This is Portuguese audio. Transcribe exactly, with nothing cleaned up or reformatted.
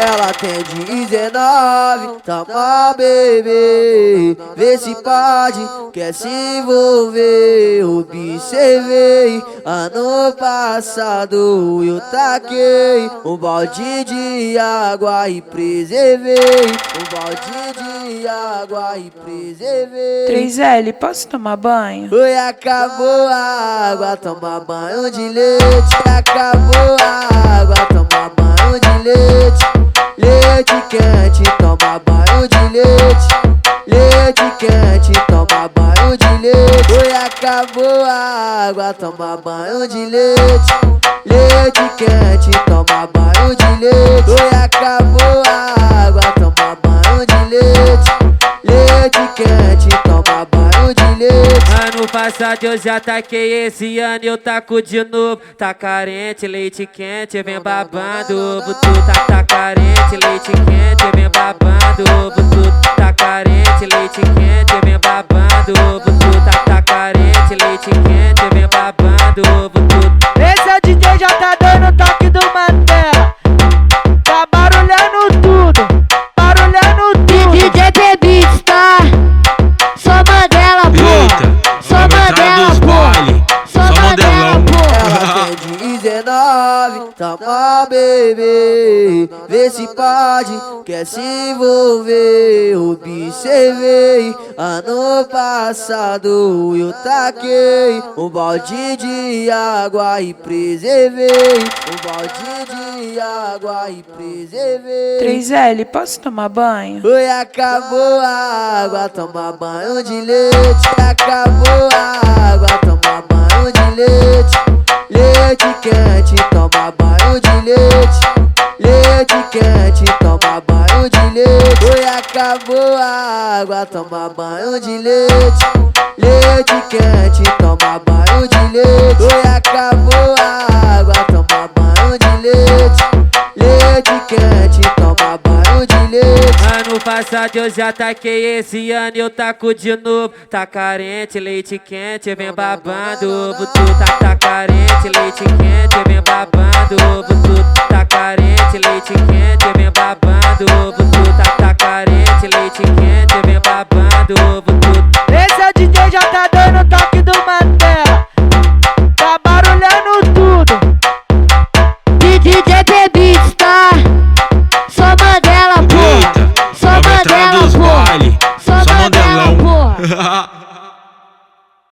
Ela tem dezenove, toma bebê, vê se pode, quer se envolver. Observei, ano passado eu taquei um balde de água e preservei. Um balde de água e preservei. três L, posso tomar banho? Oi, acabou a água, toma banho de leite. Acabou a água, toma banho de leite. Leite quente, toma banho de leite. Leite quente, toma banho de leite. Oi, acabou a água, toma banho de leite. Leite quente, toma banho de leite. Oi, acabou a água, toma banho de leite. Leite quente, toma banho de leite. Ano passado eu já taquei, esse ano eu taco de novo. Tá carente, leite quente, vem babando ovo. Tu tá, tá carente, leite quente, vem babando ovo. Tu tá carente, leite quente, vem babando ovo. Tu tá, tá carente, leite quente, vem babando ovo. Tu. Esse é o D J, já tá dando toque do Mantela. Tá barulhando tudo, barulhando tudo. D J P-Beats, tá? Só Mandela, pô. Só Mandela, pô. Só Mandela, pô. Ela tem dezenove, toma bebê, vê se pode, quer se envolver. Observei, ano passado eu taquei um balde de água e preservei. Um balde de água e preservei. três L, posso tomar banho? Oi, acabou a água, toma banho de leite. Acabou a água, toma banho de leite. Leite quente, toma banho de leite. Leite quente, toma banho de leite. Oi, acabou a água, toma banho de leite. Leite quente, toma banho de leite. Oi, acabou a água, toma banho de leite. Leite quente, toma banho de leite. Ano passado eu já taquei, esse ano eu taco de novo. Tá carente, leite quente, vem babando ovo. Tu tá, tá carente, leite quente, vem babando ovo. Tu tá carente, leite quente.